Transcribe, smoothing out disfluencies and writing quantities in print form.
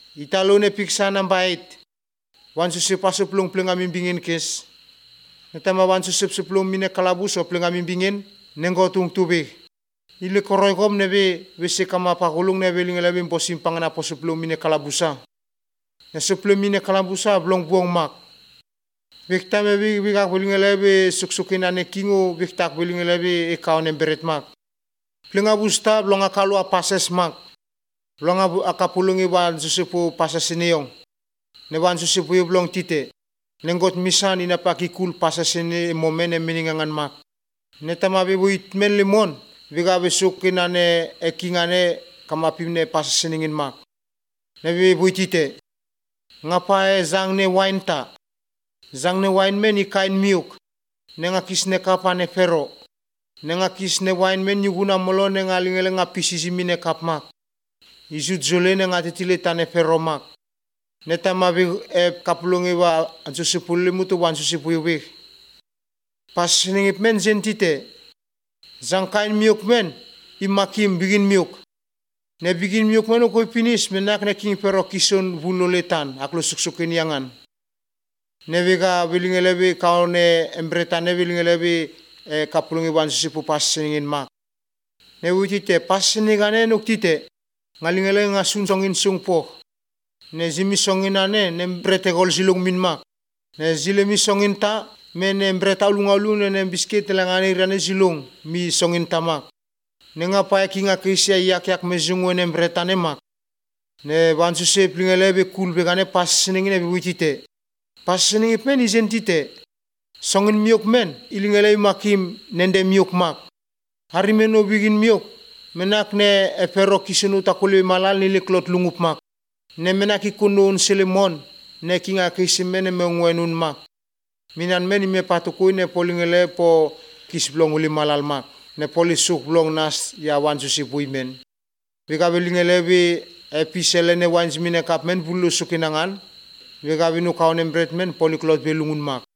Italo ne piksa ng bait. Wan susip asuplong pleng amimbingin kes. Netama wan susip suplong mine kalabus o pleng amimbingin. Nenggotung tubig. Ile koroy kom nebe wese kama pakulung nebe lingelabe imposimpang na po suplong mine kalabusa. Na suplong mine kalabusa blong buong mak. Bikta mebi bigak bilingelabe suksukin ane kingo biktak bilingelabe ikaw nem beret mak. Pleng abusta blong akalu apases mak. Blong akapulungi wan susipu pasasiniong. Ne wan susipu yu blong tite. Nenggot misan inapakikul pasasini momen miningangan mak. Ne tamabi buit men limon. Biga besukin ane ekingane kamapimne pasasiningin mak. Ne buit tite. Ngapae zang ne wine ta. Zang ne wine men ikain miuk. Ne ngakis ne kapane fero. Ne ngakis ne wine men yuguna molo ne ngalingele ngapisisi mine kap mak. Isut zole ne ngatitile tane fero mak. Ne tamabi kapulungi wa ansusipuli mutu wan susipuyubik. Pasasiningip men zentite. Zang kain miuk men imakim bigin miuk. Ne bigin miuk men ukoy pinis menak ne king fero kison vuloletan aklo suksukin yangan. Ne biga bilingelebe kau ne embretan ne bilingelebe kapulungi wan susipu pasasiningin mak. Ne witite pasasiningane nuktite. Ngalingele ngasun songin sungpo. Ne zimi songin ane ne mbrete gol silung min mak. Ne zilemi songin ta me ne mbreta ulung ne bisket telangane irane silung mi songin ta mak. Ne ngapaya kinga kisia yak mezungu ne mbreta ne mak. Ne bansu se plingelebe kul begane pasasiningin ne witite. Pasasiningip men izentite. Songin miok men ilingele makim nende miok mak. Hari meno bigin miok. Menak ne efero kisenu takuli malal nili klot lungup mak. Ne menak ikunun selemon ne kinga kisimene mengwenun mak. Minan meni me patukui ne polingele po kisblong uli malal mak. Ne polisuk blong nas ya wan susipui men. Bika bilingele bi episele ne wan zmine kap men bulu sukinangan. Bika binu kau nembret men poliklot belungun mak.